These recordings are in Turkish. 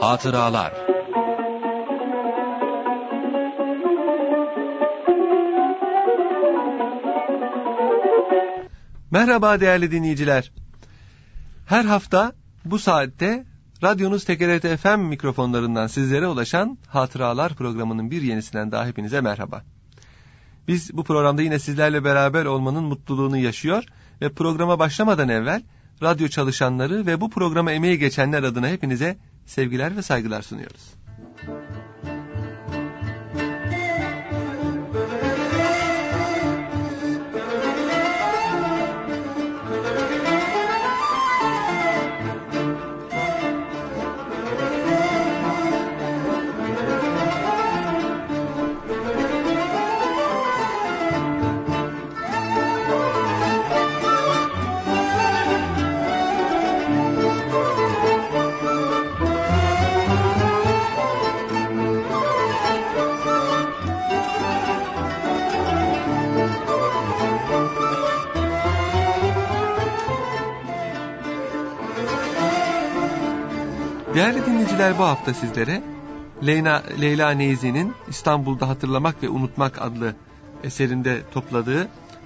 Hatıralar. Merhaba değerli dinleyiciler. Her hafta bu saatte radyonuz TRT FM mikrofonlarından sizlere ulaşan Hatıralar programının bir yenisinden daha hepinize merhaba. Biz bu programda yine sizlerle beraber olmanın mutluluğunu yaşıyor ve programa başlamadan evvel radyo çalışanları ve bu programa emeği geçenler adına hepinize sevgiler ve saygılar sunuyoruz. Değerli dinleyiciler, bu hafta sizlere Leyla Neyzi'nin İstanbul'da Hatırlamak ve Unutmak adlı eserinde topladığı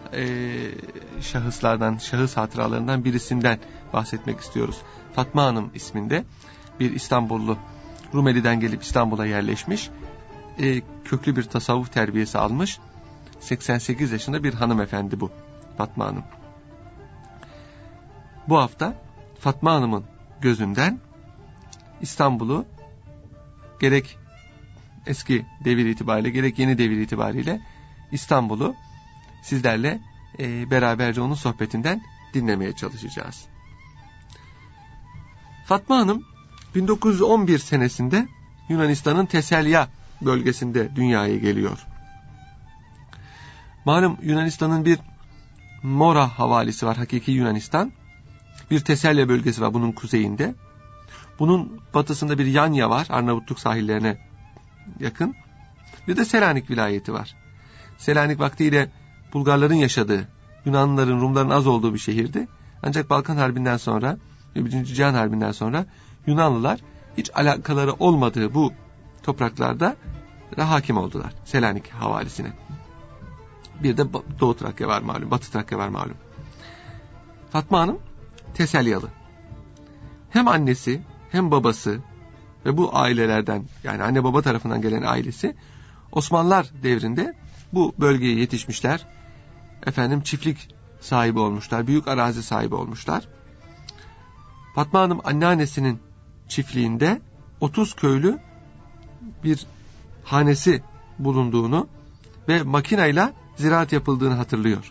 şahıs hatıralarından birisinden bahsetmek istiyoruz. Fatma Hanım isminde bir İstanbullu, Rumeli'den gelip İstanbul'a yerleşmiş, köklü bir tasavvuf terbiyesi almış, 88 yaşında bir hanımefendi bu Fatma Hanım. Bu hafta Fatma Hanım'ın gözünden İstanbul'u gerek eski devir itibariyle gerek yeni devir itibariyle İstanbul'u sizlerle beraberce onun sohbetinden dinlemeye çalışacağız. Fatma Hanım 1911 senesinde Yunanistan'ın Teselya bölgesinde dünyaya geliyor. Malum Yunanistan'ın bir Mora havalisi var, hakiki Yunanistan. Bir Teselya bölgesi var bunun kuzeyinde. Bunun batısında bir Yanya var, Arnavutluk sahillerine yakın. Bir de Selanik vilayeti var. Selanik vaktiyle Bulgarların yaşadığı, Yunanlıların, Rumların az olduğu bir şehirdi. Ancak Balkan Harbi'nden sonra, 1. Cihan Harbi'nden sonra Yunanlılar hiç alakaları olmadığı bu topraklarda hakim oldular Selanik havalisine. Bir de Doğu Trakya var malum, Batı Trakya var malum. Fatma Hanım Teselyalı. Hem annesi hem babası ve bu ailelerden, yani anne baba tarafından gelen ailesi Osmanlılar devrinde bu bölgeye yetişmişler. Çiftlik sahibi olmuşlar, büyük arazi sahibi olmuşlar. Fatma Hanım anneannesinin çiftliğinde 30 köylü bir hanesi bulunduğunu ve makinayla ziraat yapıldığını hatırlıyor.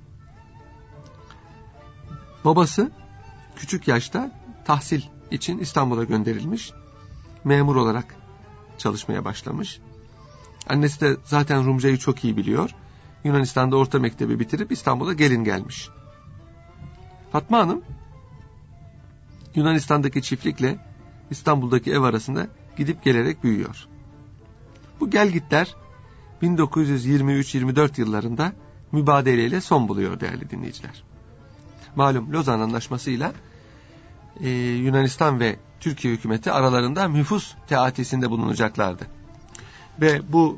Babası küçük yaşta tahsil için İstanbul'a gönderilmiş. Memur olarak çalışmaya başlamış. Annesi de zaten Rumcayı çok iyi biliyor. Yunanistan'da orta mektebi bitirip İstanbul'a gelin gelmiş. Fatma Hanım Yunanistan'daki çiftlikle İstanbul'daki ev arasında gidip gelerek büyüyor. Bu gelgitler 1923-24 yıllarında mübadeleyle son buluyor değerli dinleyiciler. Malum Lozan Anlaşması'yla Yunanistan ve Türkiye hükümeti aralarında nüfus teatisinde bulunacaklardı. Ve bu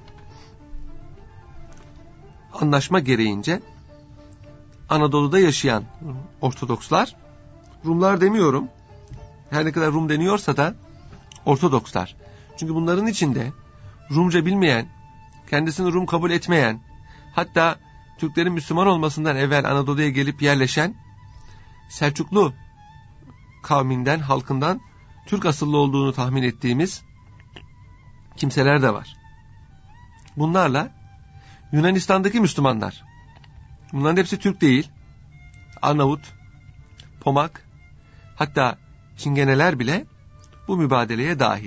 anlaşma gereğince Anadolu'da yaşayan Ortodokslar, Rumlar demiyorum, her ne kadar Rum deniyorsa da Ortodokslar. Çünkü bunların içinde Rumca bilmeyen, kendisini Rum kabul etmeyen, hatta Türklerin Müslüman olmasından evvel Anadolu'ya gelip yerleşen Selçuklu kavminden, halkından Türk asıllı olduğunu tahmin ettiğimiz kimseler de var. Bunlarla Yunanistan'daki Müslümanlar, bunların hepsi Türk değil, Arnavut, Pomak, hatta Çingeneler bile bu mübadeleye dahil.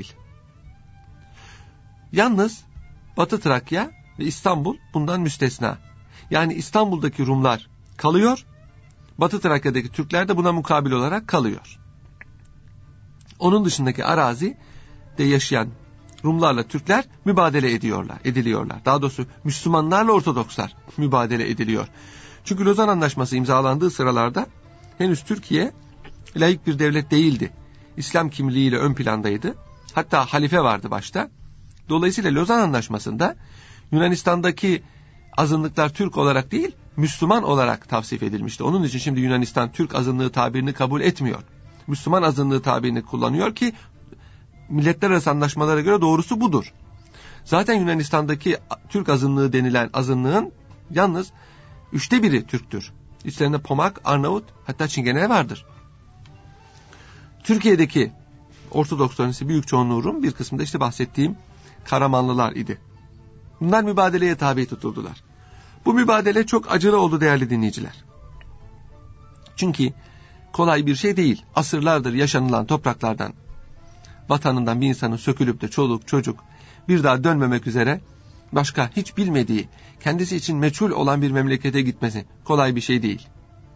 Yalnız Batı Trakya ve İstanbul bundan müstesna. Yani İstanbul'daki Rumlar kalıyor, Batı Trakya'daki Türkler de buna mukabil olarak kalıyor. Onun dışındaki arazi de yaşayan Rumlarla Türkler mübadele ediliyorlar. Daha doğrusu Müslümanlarla Ortodokslar mübadele ediliyor. Çünkü Lozan Anlaşması imzalandığı sıralarda henüz Türkiye laik bir devlet değildi. İslam kimliğiyle ön plandaydı. Hatta halife vardı başta. Dolayısıyla Lozan Anlaşması'nda Yunanistan'daki azınlıklar Türk olarak değil, Müslüman olarak tavsif edilmişti. Onun için şimdi Yunanistan Türk azınlığı tabirini kabul etmiyor. Müslüman azınlığı tabirini kullanıyor ki milletler arası anlaşmalara göre doğrusu budur. Zaten Yunanistan'daki Türk azınlığı denilen azınlığın yalnız 1/3 Türktür. İçlerinde Pomak, Arnavut, hatta Çingene vardır. Türkiye'deki Ortodoksların ise büyük çoğunluğu Rum, bir kısmı da işte bahsettiğim Karamanlılar idi. Bunlar mübadeleye tabi tutuldular. Bu mübadele çok acılı oldu değerli dinleyiciler. Çünkü kolay bir şey değil. Asırlardır yaşanılan topraklardan, vatanından bir insanın sökülüp de çoluk çocuk bir daha dönmemek üzere başka hiç bilmediği, kendisi için meçhul olan bir memlekete gitmesi kolay bir şey değil.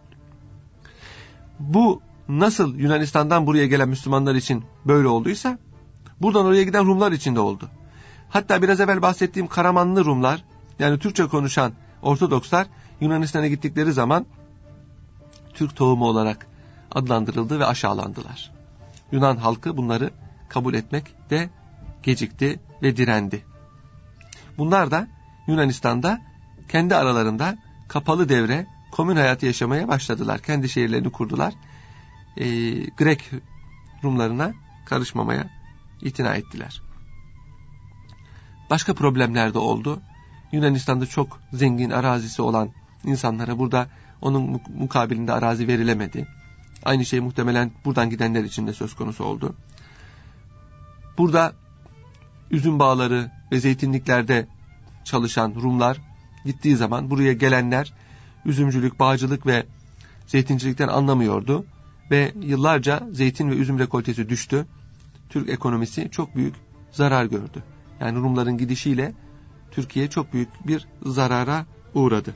Bu nasıl Yunanistan'dan buraya gelen Müslümanlar için böyle olduysa, buradan oraya giden Rumlar için de oldu. Hatta biraz evvel bahsettiğim Karamanlı Rumlar, yani Türkçe konuşan Ortodokslar Yunanistan'a gittikleri zaman Türk tohumu olarak adlandırıldı ve aşağılandılar. Yunan halkı bunları kabul etmekte gecikti ve direndi. Bunlar da Yunanistan'da kendi aralarında kapalı devre, komün hayatı yaşamaya başladılar. Kendi şehirlerini kurdular. Grek Rumlarına karışmamaya itina ettiler. Başka problemler de oldu. Yunanistan'da çok zengin arazisi olan insanlara burada onun mukabilinde arazi verilemedi. Aynı şey muhtemelen buradan gidenler için de söz konusu oldu. Burada üzüm bağları ve zeytinliklerde çalışan Rumlar gittiği zaman buraya gelenler üzümcülük, bağcılık ve zeytincilikten anlamıyordu. Ve yıllarca zeytin ve üzüm rekoltesi düştü. Türk ekonomisi çok büyük zarar gördü. Yani Rumların gidişiyle Türkiye çok büyük bir zarara uğradı.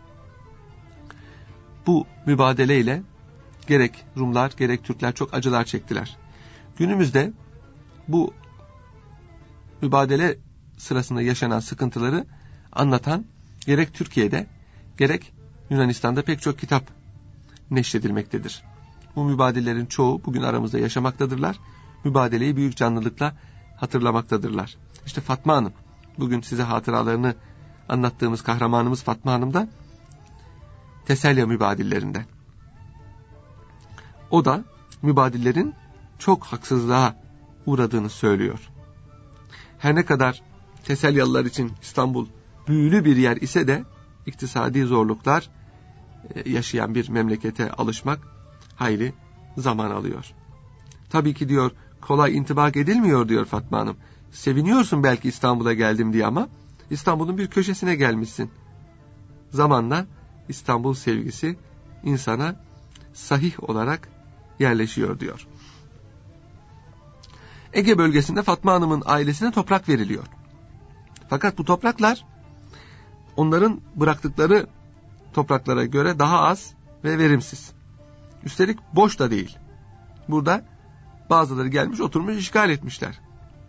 Bu mübadeleyle gerek Rumlar gerek Türkler çok acılar çektiler. Günümüzde bu mübadele sırasında yaşanan sıkıntıları anlatan gerek Türkiye'de gerek Yunanistan'da pek çok kitap neşredilmektedir. Bu mübadelelerin çoğu bugün aramızda yaşamaktadırlar. Mübadeleyi büyük canlılıkla hatırlamaktadırlar. İşte Fatma Hanım, bugün size hatıralarını anlattığımız kahramanımız Fatma Hanım da Teselya mübadillerinden. O da mübadillerin çok haksızlığa uğradığını söylüyor. Her ne kadar Teselyalılar için İstanbul büyülü bir yer ise de iktisadi zorluklar yaşayan bir memlekete alışmak hayli zaman alıyor. Tabii ki diyor kolay intibak edilmiyor diyor Fatma Hanım. Seviniyorsun belki İstanbul'a geldim diye ama İstanbul'un bir köşesine gelmişsin. Zamanla İstanbul sevgisi insana sahih olarak yerleşiyor diyor. Ege bölgesinde Fatma Hanım'ın ailesine toprak veriliyor. Fakat bu topraklar onların bıraktıkları topraklara göre daha az ve verimsiz. Üstelik boş da değil. Burada bazıları gelmiş oturmuş işgal etmişler.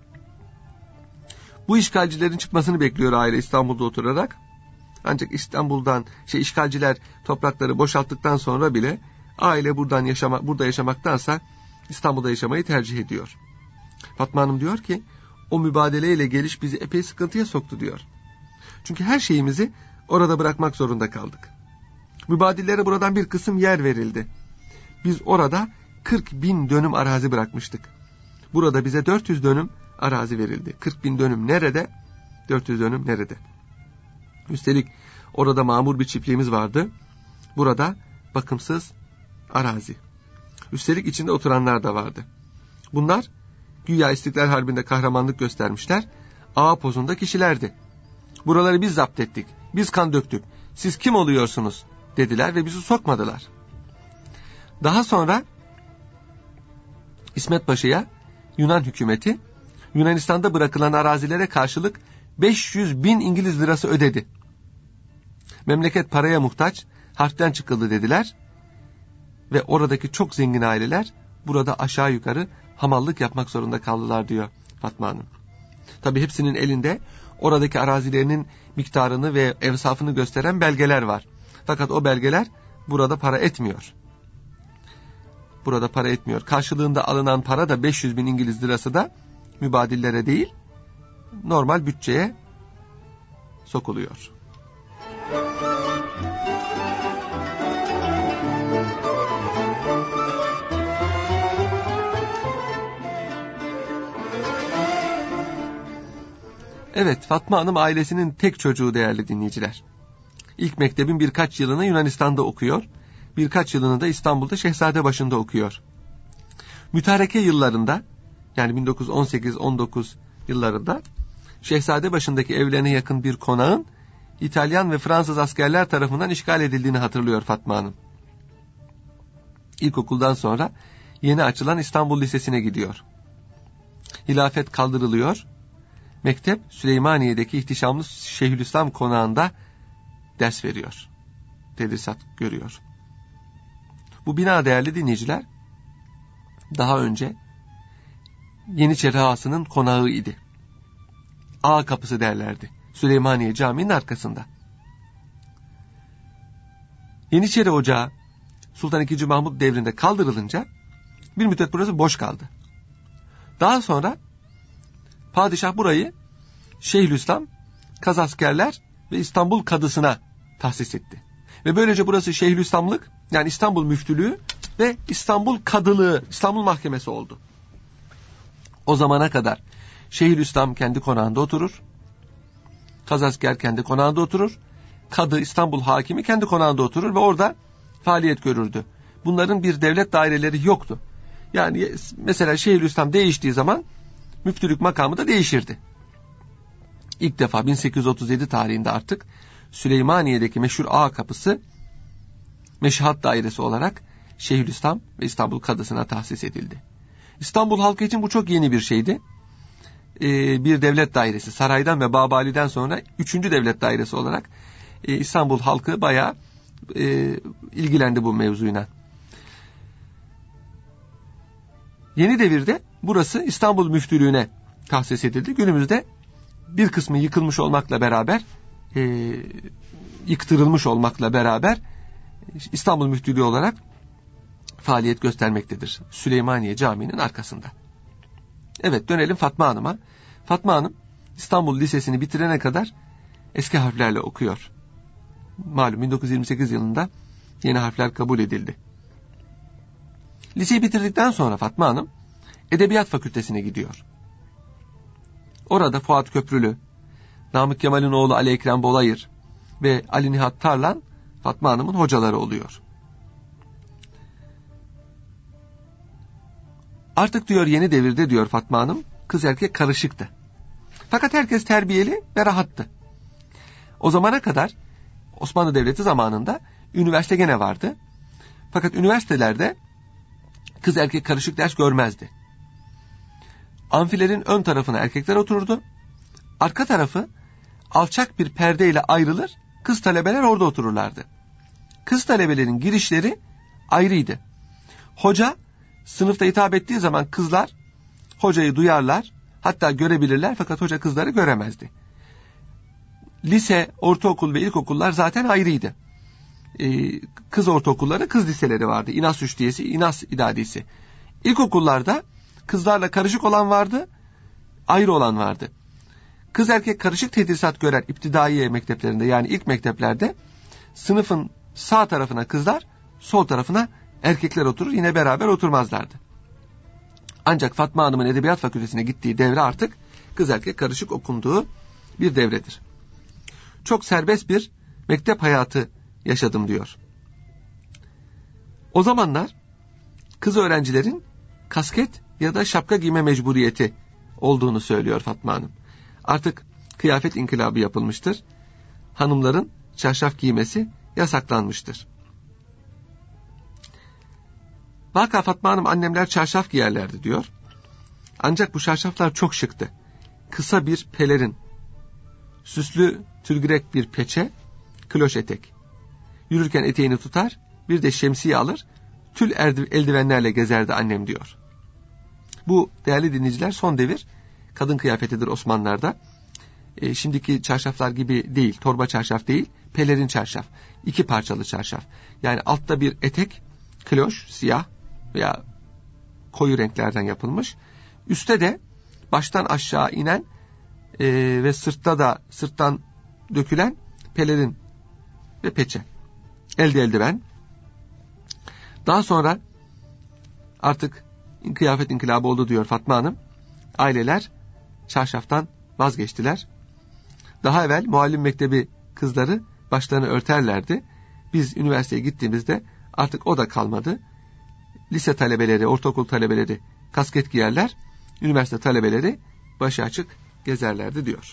Bu işgalcilerin çıkmasını bekliyor aile İstanbul'da oturarak. Ancak İstanbul'dan işgalciler toprakları boşalttıktan sonra bile aile burada yaşamaktansa İstanbul'da yaşamayı tercih ediyor. Fatma Hanım diyor ki o mübadeleyle geliş bizi epey sıkıntıya soktu diyor. Çünkü her şeyimizi orada bırakmak zorunda kaldık. Mübadillere buradan bir kısım yer verildi. Biz orada 40.000 dönüm arazi bırakmıştık. Burada bize 400 dönüm arazi verildi. 40.000 dönüm nerede? 400 dönüm nerede? Üstelik orada mamur bir çiftliğimiz vardı. Burada bakımsız arazi. Üstelik içinde oturanlar da vardı. Bunlar güya İstiklal Harbi'nde kahramanlık göstermişler. Ağa pozunda kişilerdi. Buraları biz zapt ettik. Biz kan döktük. Siz kim oluyorsunuz? Dediler ve bizi sokmadılar. Daha sonra İsmet Paşa'ya Yunan hükümeti Yunanistan'da bırakılan arazilere karşılık 500.000 İngiliz lirası ödedi. Memleket paraya muhtaç, harpten çıkıldı dediler ve oradaki çok zengin aileler burada aşağı yukarı hamallık yapmak zorunda kaldılar diyor Fatma Hanım. Tabii hepsinin elinde oradaki arazilerinin miktarını ve evsafını gösteren belgeler var. Fakat o belgeler burada para etmiyor. Burada para etmiyor. Karşılığında alınan para da 500.000 İngiliz lirası da mübadillere değil, normal bütçeye sokuluyor. Evet, Fatma Hanım ailesinin tek çocuğu değerli dinleyiciler. İlk mektebin birkaç yılını Yunanistan'da okuyor, birkaç yılını da İstanbul'da Şehzadebaşı'nda okuyor. Mütareke yıllarında, yani 1918-19 yıllarında Şehzadebaşı'ndaki evlerine yakın bir konağın İtalyan ve Fransız askerler tarafından işgal edildiğini hatırlıyor Fatma Hanım. İlkokuldan sonra yeni açılan İstanbul Lisesi'ne gidiyor. Hilafet kaldırılıyor. Mektep Süleymaniye'deki ihtişamlı Şeyhülislam konağında ders veriyor. Tedrisat görüyor. Bu bina değerli dinleyiciler, daha önce Yeniçeri Ağası'nın konağı idi. Ağa kapısı derlerdi. Süleymaniye Camii'nin arkasında. Yeniçeri Ocağı Sultan II. Mahmut devrinde kaldırılınca bir müddet burası boş kaldı. Daha sonra padişah burayı Şeyhülislam, Kazaskerler ve İstanbul Kadısı'na tahsis etti. Ve böylece burası Şeyhülislamlık, yani İstanbul Müftülüğü ve İstanbul Kadılığı, İstanbul Mahkemesi oldu. O zamana kadar Şeyhülislam kendi konağında oturur, Kazasker kendi konağında oturur, Kadı İstanbul Hakimi kendi konağında oturur ve orada faaliyet görürdü. Bunların bir devlet daireleri yoktu. Yani mesela Şeyhülislam değiştiği zaman müftülük makamı da değişirdi. İlk defa 1837 tarihinde artık Süleymaniye'deki meşhur Ağa Kapısı Meşihat Dairesi olarak Şeyhülislam ve İstanbul Kadısı'na tahsis edildi. İstanbul halkı için bu çok yeni bir şeydi. Bir devlet dairesi, saraydan ve Babali'den sonra 3. devlet dairesi olarak İstanbul halkı bayağı ilgilendi bu mevzuyla. Yeni devirde burası İstanbul Müftülüğü'ne tahsis edildi. Günümüzde bir kısmı yıkılmış olmakla beraber, yıktırılmış olmakla beraber İstanbul Müftülüğü olarak faaliyet göstermektedir. Süleymaniye Camii'nin arkasında. Evet, dönelim Fatma Hanım'a. Fatma Hanım İstanbul Lisesi'ni bitirene kadar eski harflerle okuyor. Malum 1928 yılında yeni harfler kabul edildi. Liseyi bitirdikten sonra Fatma Hanım Edebiyat Fakültesine gidiyor. Orada Fuat Köprülü, Namık Kemal'in oğlu Ali Ekrem Bolayır ve Ali Nihat Tarlan Fatma Hanım'ın hocaları oluyor. Artık diyor yeni devirde diyor Fatma Hanım, kız erkek karışıktı. Fakat herkes terbiyeli ve rahattı. O zamana kadar Osmanlı Devleti zamanında üniversite gene vardı. Fakat üniversitelerde kız erkek karışık ders görmezdi. Amfilerin ön tarafına erkekler otururdu. Arka tarafı alçak bir perdeyle ayrılır, kız talebeler orada otururlardı. Kız talebelerin girişleri ayrıydı. Hoca sınıfta hitap ettiği zaman kızlar hocayı duyarlar, hatta görebilirler, fakat hoca kızları göremezdi. Lise, ortaokul ve ilkokullar zaten ayrıydı. Kız ortaokulları, kız liseleri vardı. İnas Rüştiyesi, İnas İdadisi. İlkokullarda kızlarla karışık olan vardı, ayrı olan vardı. Kız erkek karışık tedrisat gören iptidaiye mekteplerinde, yani ilk mekteplerde sınıfın sağ tarafına kızlar, sol tarafına erkekler oturur, yine beraber oturmazlardı. Ancak Fatma Hanım'ın Edebiyat Fakültesine gittiği devre artık kız erkek karışık okunduğu bir devredir. Çok serbest bir mektep hayatı yaşadım diyor. O zamanlar kız öğrencilerin kasket ya da şapka giyme mecburiyeti olduğunu söylüyor Fatma Hanım. Artık kıyafet inkılabı yapılmıştır. Hanımların çarşaf giymesi yasaklanmıştır. Vaka Fatma Hanım, annemler çarşaf giyerlerdi diyor. Ancak bu çarşaflar çok şıktı. Kısa bir pelerin, süslü tülgürek bir peçe, kloş etek. Yürürken eteğini tutar, bir de şemsiye alır, tül eldivenlerle gezerdi annem diyor. Bu değerli dinleyiciler son devir kadın kıyafetidir Osmanlılar'da. Şimdiki çarşaflar gibi değil, torba çarşaf değil, pelerin çarşaf. 2 parçalı çarşaf. Yani altta bir etek, kloş, siyah veya koyu renklerden yapılmış. Üste de baştan aşağı inen ve sırttan dökülen pelerin ve peçe, elde eldiven. Daha sonra artık kıyafet inkılabı oldu diyor Fatma Hanım. Aileler çarşaftan vazgeçtiler. Daha evvel muallim mektebi kızları başlarını örterlerdi. Biz üniversiteye gittiğimizde artık o da kalmadı. Lise talebeleri, ortaokul talebeleri kasket giyerler. Üniversite talebeleri başı açık gezerlerdi diyor.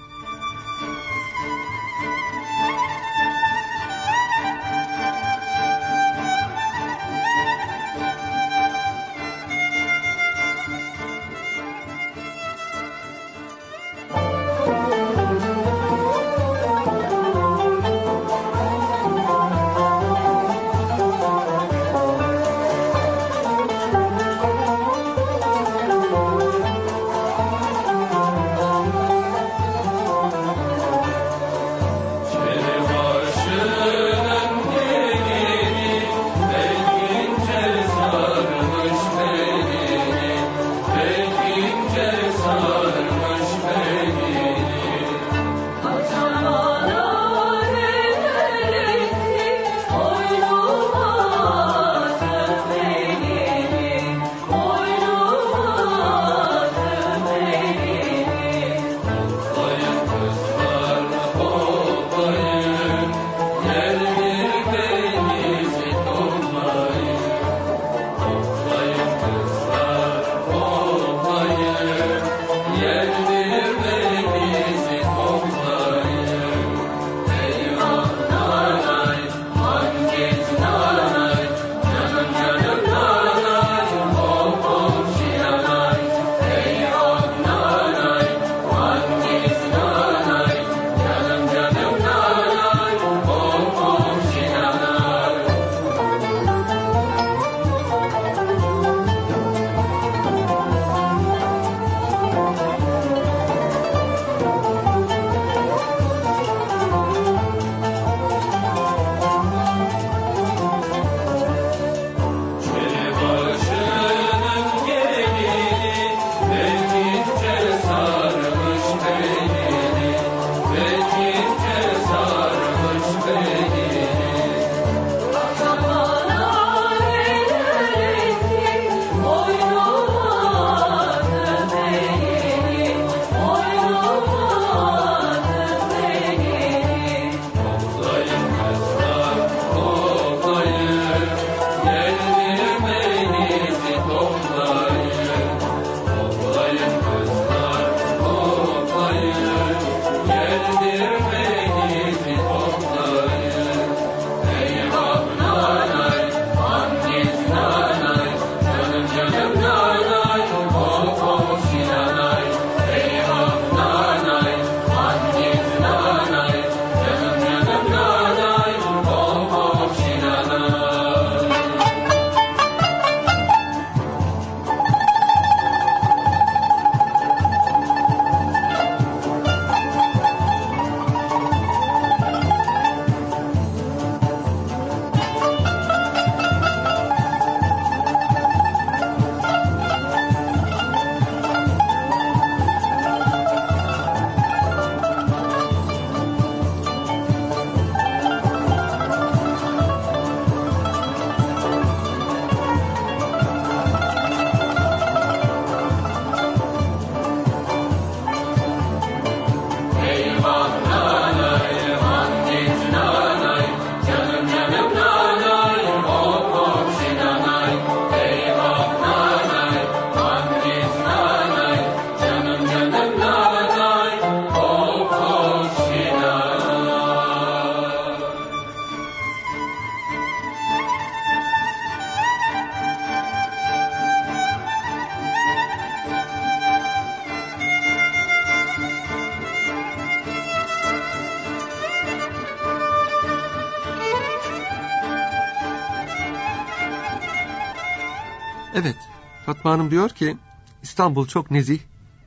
Evet, Fatma Hanım diyor ki İstanbul çok nezih,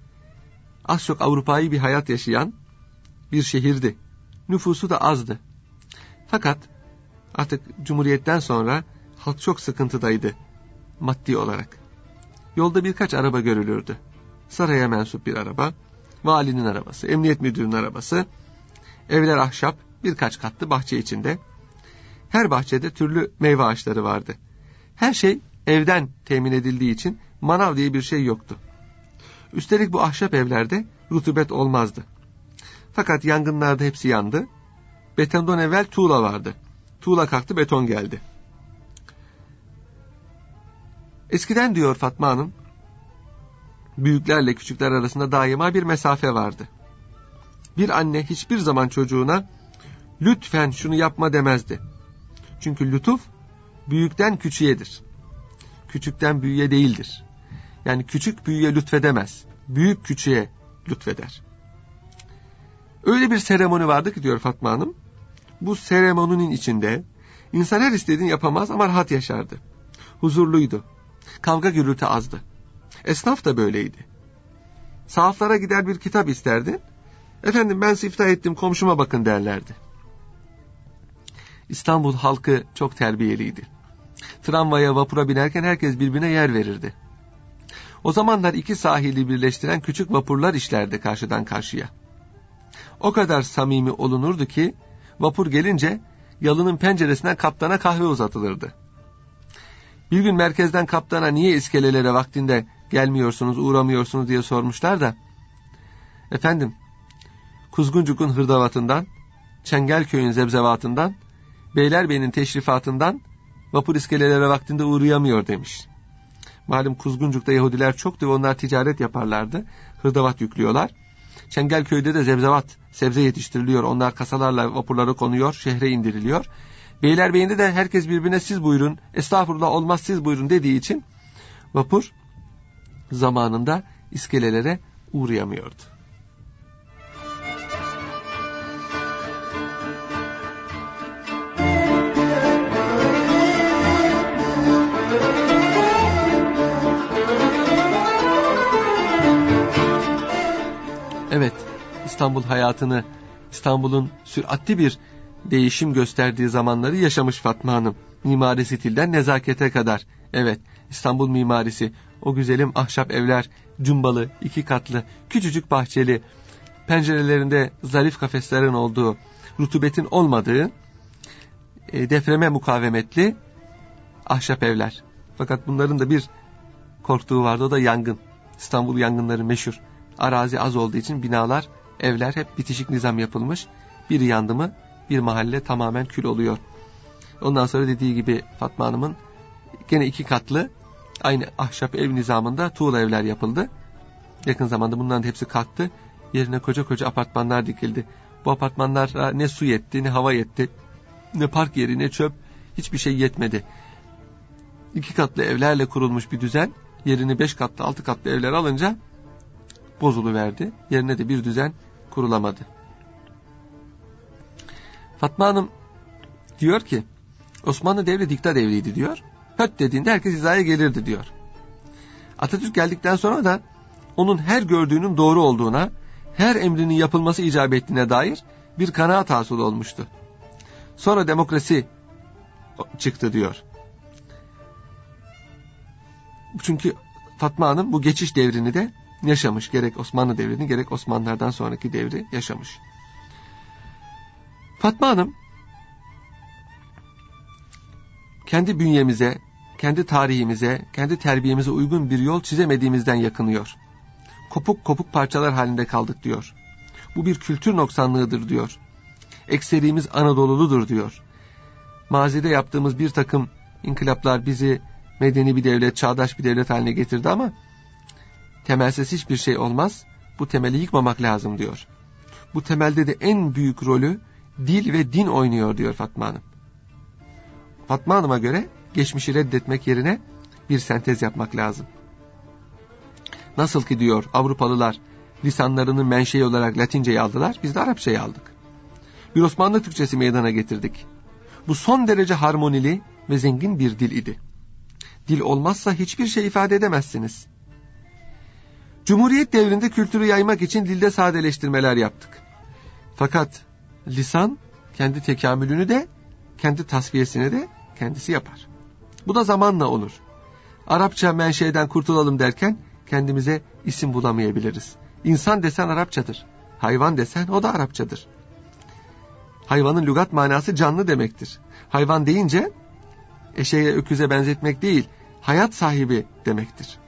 az çok Avrupa'yı bir hayat yaşayan bir şehirdi. Nüfusu da azdı. Fakat artık Cumhuriyet'ten sonra halk çok sıkıntıdaydı maddi olarak. Yolda birkaç araba görülürdü. saraya mensup bir araba, valinin arabası, emniyet müdürünün arabası, evler ahşap, birkaç katlı bahçe içinde. Her bahçede türlü meyve ağaçları vardı. Her şey evden temin edildiği için manav diye bir şey yoktu. Üstelik bu ahşap evlerde rutubet olmazdı. Fakat yangınlarda hepsi yandı. Betondan evvel tuğla vardı. Tuğla kalktı, beton geldi. Eskiden diyor Fatma Hanım, büyüklerle küçükler arasında daima bir mesafe vardı. Bir anne hiçbir zaman çocuğuna lütfen şunu yapma demezdi. Çünkü lütuf büyükten küçüğedir. Küçükten büyüğe değildir. Yani küçük büyüğe lütfedemez. Büyük küçüğe lütfeder. Öyle bir seremoni vardı ki diyor Fatma Hanım, bu seremoninin içinde insan her istediğini yapamaz ama rahat yaşardı. Huzurluydu. Kavga gürültü azdı. Esnaf da böyleydi. Sahaflara gider bir kitap isterdi. Efendim ben siftah ettim, komşuma bakın derlerdi. İstanbul halkı çok terbiyeliydi. Tramvaya, vapura binerken herkes birbirine yer verirdi. O zamanlar iki sahili birleştiren küçük vapurlar işlerdi karşıdan karşıya. O kadar samimi olunurdu ki vapur gelince yalının penceresinden kaptana kahve uzatılırdı. Bir gün merkezden kaptana niye iskelelere vaktinde gelmiyorsunuz, uğramıyorsunuz diye sormuşlar da, efendim Kuzguncuk'un hırdavatından, Çengelköy'ün zebzevatından, Beylerbeyi'nin teşrifatından vapur iskelelere vaktinde uğrayamıyor demiş. Malum Kuzguncuk'ta Yahudiler çoktu ve onlar ticaret yaparlardı. Hırdavat yüklüyorlar. Çengelköy'de de zebzevat, sebze yetiştiriliyor. Onlar kasalarla vapurlara konuyor, şehre indiriliyor. Beylerbeyi'nde de herkes birbirine siz buyurun, estağfurullah olmaz siz buyurun dediği için vapur zamanında iskelelere uğrayamıyordu. Evet, İstanbul hayatını, İstanbul'un süratli bir değişim gösterdiği zamanları yaşamış Fatma Hanım. Mimari stilden nezakete kadar. Evet, İstanbul mimarisi, o güzelim ahşap evler, cumbalı, iki katlı, küçücük bahçeli, pencerelerinde zarif kafeslerin olduğu, rutubetin olmadığı, depreme mukavemetli ahşap evler. Fakat bunların da bir korktuğu vardı, o da yangın. İstanbul yangınları meşhur. Arazi az olduğu için binalar, evler hep bitişik nizam yapılmış. Biri yandı mı bir mahalle tamamen kül oluyor. Ondan sonra dediği gibi Fatma Hanım'ın gene iki katlı aynı ahşap ev nizamında tuğla evler yapıldı. Yakın zamanda bunların hepsi kalktı. Yerine koca koca apartmanlar dikildi. Bu apartmanlara ne su yetti, ne hava yetti, ne park yeri, ne çöp, hiçbir şey yetmedi. İki katlı evlerle kurulmuş bir düzen yerini 5 katlı, 6 katlı evler alınca bozuluverdi. Yerine de bir düzen kurulamadı. Fatma Hanım diyor ki Osmanlı devri dikta devriydi diyor. Höt dediğinde herkes hizaya gelirdi diyor. Atatürk geldikten sonra da onun her gördüğünün doğru olduğuna, her emrinin yapılması icap ettiğine dair bir kanaat hasıl olmuştu. Sonra demokrasi çıktı diyor. Çünkü Fatma Hanım bu geçiş devrini de yaşamış. Gerek Osmanlı devrini gerek Osmanlılardan sonraki devri yaşamış. Fatma Hanım kendi bünyemize, kendi tarihimize, kendi terbiyemize uygun bir yol çizemediğimizden yakınıyor. Kopuk kopuk parçalar halinde kaldık diyor. Bu bir kültür noksanlığıdır diyor. Ekserimiz Anadolu'ludur diyor. Mazide yaptığımız bir takım inkılaplar bizi medeni bir devlet, çağdaş bir devlet haline getirdi ama temelsiz hiçbir şey olmaz. Bu temeli yıkmamak lazım diyor. Bu temelde de en büyük rolü dil ve din oynuyor diyor Fatma Hanım. Fatma Hanım'a göre geçmişi reddetmek yerine bir sentez yapmak lazım. Nasıl ki diyor Avrupalılar lisanlarının menşei olarak Latinceyi aldılar, biz de Arapçayı aldık. Bir Osmanlı Türkçesi meydana getirdik. Bu son derece harmonili ve zengin bir dil idi. Dil olmazsa hiçbir şey ifade edemezsiniz. Cumhuriyet devrinde kültürü yaymak için dilde sadeleştirmeler yaptık. Fakat lisan kendi tekamülünü de, kendi tasfiyesini de kendisi yapar. Bu da zamanla olur. Arapça menşeiden kurtulalım derken kendimize isim bulamayabiliriz. İnsan desen Arapçadır. Hayvan desen o da Arapçadır. Hayvanın lügat manası canlı demektir. Hayvan deyince eşeğe, öküze benzetmek değil, hayat sahibi demektir.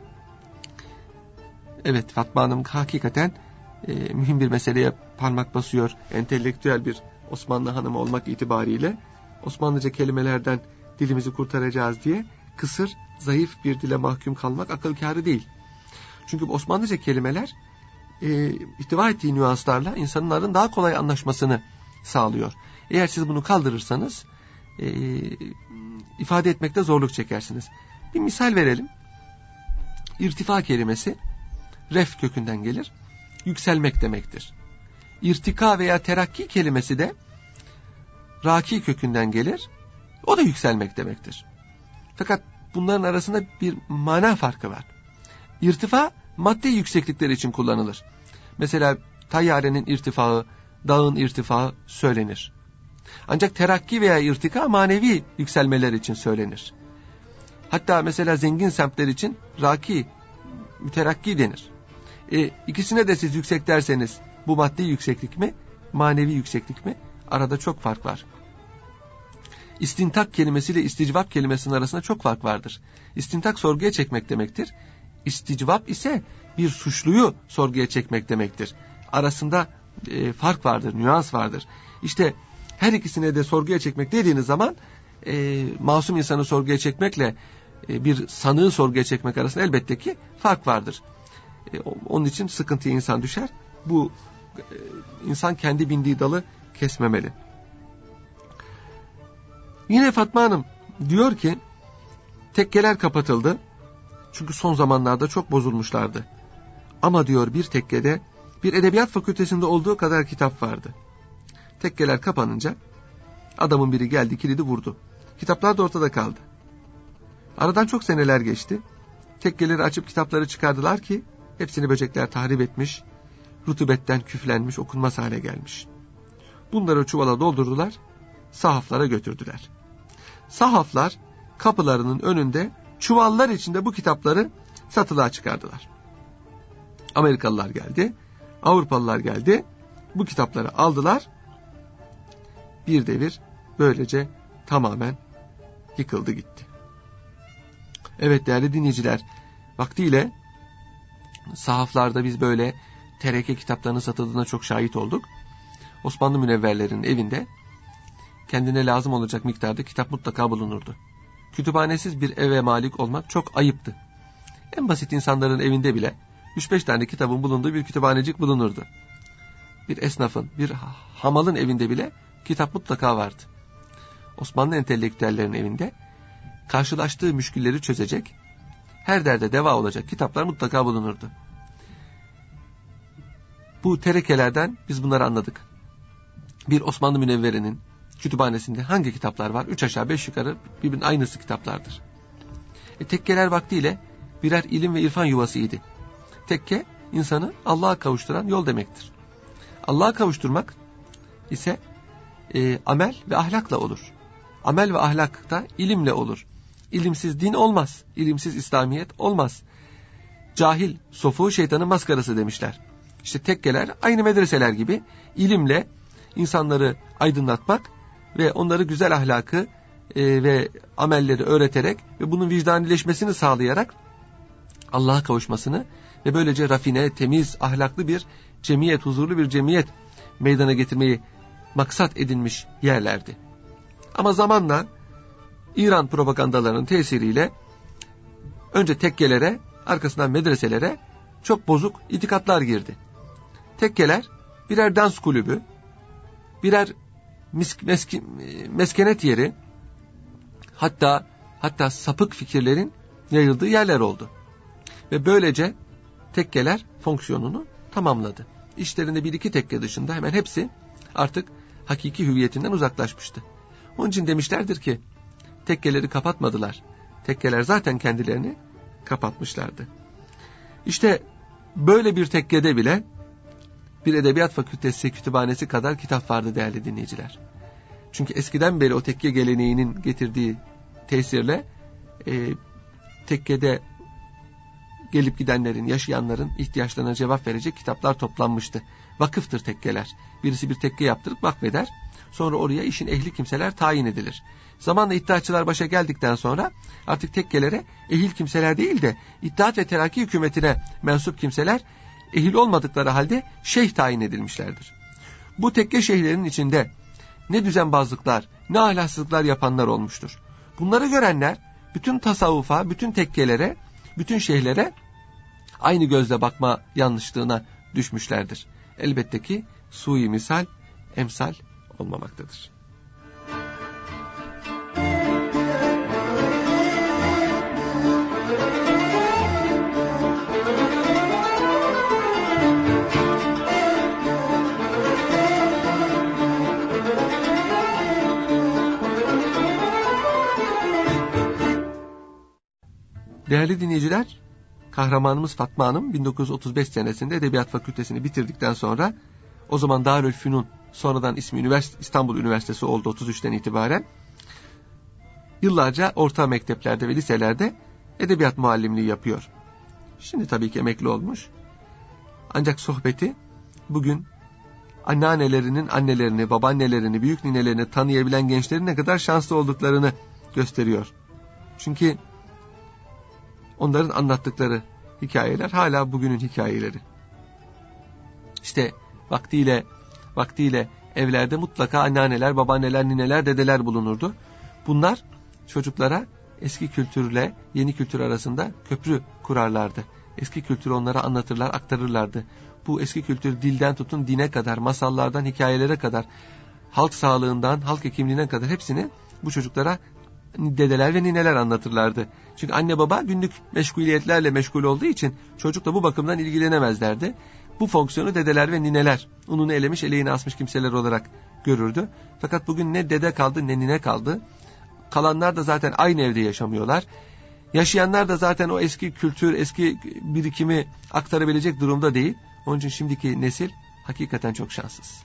Evet, Fatma Hanım hakikaten mühim bir meseleye parmak basıyor. Entelektüel bir Osmanlı hanımı olmak itibariyle Osmanlıca kelimelerden dilimizi kurtaracağız diye kısır, zayıf bir dile mahkum kalmak akıl kârı değil. Çünkü Osmanlıca kelimeler ihtiva ettiği nüanslarla insanların daha kolay anlaşmasını sağlıyor. Eğer siz bunu kaldırırsanız ifade etmekte zorluk çekersiniz. Bir misal verelim. İrtifa kelimesi ref kökünden gelir. Yükselmek demektir. İrtika veya terakki kelimesi de raki kökünden gelir. O da yükselmek demektir. Fakat bunların arasında bir mana farkı var. İrtifa maddi yükseklikler için kullanılır. Mesela tayyarenin irtifağı, dağın irtifağı söylenir. Ancak terakki veya irtika manevi yükselmeler için söylenir. Hatta mesela zengin semtler için raki, müterakki denir. İkisine de siz yüksek derseniz bu maddi yükseklik mi, manevi yükseklik mi? Arada çok fark var. İstintak kelimesiyle isticvap kelimesinin arasında çok fark vardır. İstintak sorguya çekmek demektir. İsticvap ise bir suçluyu sorguya çekmek demektir. Arasında fark vardır, nüans vardır. İşte her ikisine de sorguya çekmek dediğiniz zaman masum insanı sorguya çekmekle bir sanığı sorguya çekmek arasında elbette ki fark vardır. Onun için sıkıntıya insan düşer. Bu insan kendi bindiği dalı kesmemeli. Yine Fatma Hanım diyor ki tekkeler kapatıldı. Çünkü son zamanlarda çok bozulmuşlardı. Ama diyor bir tekkede bir edebiyat fakültesinde olduğu kadar kitap vardı. Tekkeler kapanınca adamın biri geldi, kilidi vurdu. Kitaplar da ortada kaldı. Aradan çok seneler geçti. Tekkeleri açıp kitapları çıkardılar ki hepsini böcekler tahrip etmiş, rutubetten küflenmiş, okunmaz hale gelmiş. Bunları çuvala doldurdular, sahaflara götürdüler. Sahaflar kapılarının önünde çuvallar içinde bu kitapları satılığa çıkardılar. Amerikalılar geldi, Avrupalılar geldi, bu kitapları aldılar. Bir devir böylece tamamen yıkıldı gitti. Evet değerli dinleyiciler, vaktiyle sahaflarda biz böyle tereke kitaplarının satıldığına çok şahit olduk. Osmanlı münevverlerinin evinde kendine lazım olacak miktarda kitap mutlaka bulunurdu. Kütüphanesiz bir eve malik olmak çok ayıptı. En basit insanların evinde bile 3-5 tane kitabın bulunduğu bir kütüphanecik bulunurdu. Bir esnafın, bir hamalın evinde bile kitap mutlaka vardı. Osmanlı entelektüellerin evinde karşılaştığı müşkülleri çözecek, her derde deva olacak kitaplar mutlaka bulunurdu. Bu terekelerden biz bunları anladık. Bir Osmanlı münevverinin kütüphanesinde hangi kitaplar var? 3 aşağı 5 yukarı birbirinin aynısı kitaplardır. Tekkeler vaktiyle birer ilim ve irfan yuvasıydı. Tekke insanı Allah'a kavuşturan yol demektir. Allah'a kavuşturmak ise amel ve ahlakla olur. Amel ve ahlak da ilimle olur. İlimsiz din olmaz. İlimsiz İslamiyet olmaz. Cahil sofuğu şeytanın maskarası demişler. İşte tekkeler aynı medreseler gibi ilimle insanları aydınlatmak ve onları güzel ahlakı ve amelleri öğreterek ve bunun vicdanileşmesini sağlayarak Allah'a kavuşmasını ve böylece rafine, temiz, ahlaklı bir cemiyet, huzurlu bir cemiyet meydana getirmeyi maksat edinmiş yerlerdi. Ama zamanla İran propagandalarının tesiriyle önce tekkelere, arkasından medreselere çok bozuk itikatlar girdi. Tekkeler birer dans kulübü, birer meskenet yeri, hatta sapık fikirlerin yayıldığı yerler oldu. Ve böylece tekkeler fonksiyonunu tamamladı. İşlerinde bir iki tekke dışında hemen hepsi artık hakiki hüviyetinden uzaklaşmıştı. Onun için demişlerdir ki tekkeleri kapatmadılar. Tekkeler zaten kendilerini kapatmışlardı. İşte böyle bir tekkede bile bir edebiyat fakültesi kütüphanesi kadar kitap vardı değerli dinleyiciler. Çünkü eskiden beri o tekke geleneğinin getirdiği tesirle tekkede gelip gidenlerin, yaşayanların ihtiyaçlarına cevap verecek kitaplar toplanmıştı. Vakıftır tekkeler. Birisi bir tekke yaptırıp vakfeder. Sonra oraya işin ehli kimseler tayin edilir. Zamanla İttihatçılar başa geldikten sonra artık tekkelere ehil kimseler değil de İttihat ve Terakki hükümetine mensup kimseler ehil olmadıkları halde şeyh tayin edilmişlerdir. Bu tekke şeyhlerin içinde ne düzenbazlıklar, ne ahlaksızlıklar yapanlar olmuştur. Bunları görenler bütün tasavvufa, bütün tekkelere, bütün şeyhlere aynı gözle bakma yanlışlığına düşmüşlerdir. Elbette ki sui misal, emsal olmamaktadır. Değerli dinleyiciler, kahramanımız Fatma Hanım 1935 senesinde Edebiyat Fakültesini bitirdikten sonra o zaman Darülfünun, sonradan ismi İstanbul Üniversitesi oldu 33'ten itibaren. Yıllarca orta mekteplerde ve liselerde edebiyat muallimliği yapıyor. Şimdi tabii ki emekli olmuş. Ancak sohbeti bugün anneannelerinin annelerini, babaannelerini, büyük ninelerini tanıyabilen gençlerin ne kadar şanslı olduklarını gösteriyor. Çünkü onların anlattıkları hikayeler hala bugünün hikayeleri. İşte vaktiyle evlerde mutlaka anneanneler, babaanneler, nineler, dedeler bulunurdu. Bunlar çocuklara eski kültürle yeni kültür arasında köprü kurarlardı. Eski kültürü onlara anlatırlar, aktarırlardı. Bu eski kültür dilden tutun dine kadar, masallardan hikayelere kadar, halk sağlığından halk hekimliğine kadar hepsini bu çocuklara dedeler ve nineler anlatırlardı. Çünkü anne baba günlük meşguliyetlerle meşgul olduğu için çocukla bu bakımdan ilgilenemezlerdi. Bu fonksiyonu dedeler ve nineler, ununu elemiş eleğini asmış kimseler olarak görürdü. Fakat bugün ne dede kaldı ne nine kaldı. Kalanlar da zaten aynı evde yaşamıyorlar. Yaşayanlar da zaten o eski kültür, eski birikimi aktarabilecek durumda değil. Onun için şimdiki nesil hakikaten çok şanssız.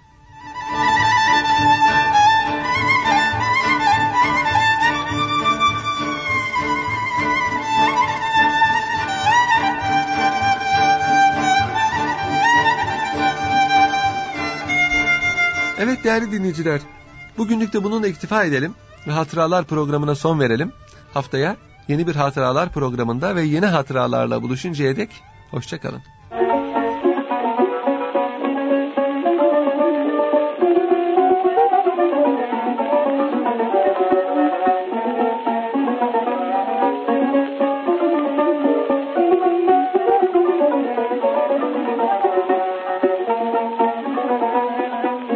Evet değerli dinleyiciler, bugünlük de bununla iktifa edelim ve hatıralar programına son verelim. Haftaya yeni bir hatıralar programında ve yeni hatıralarla buluşuncaya dek hoşça kalın.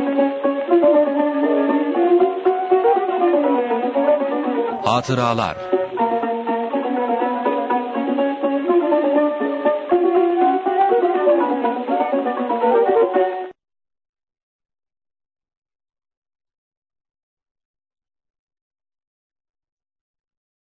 Hatıralar.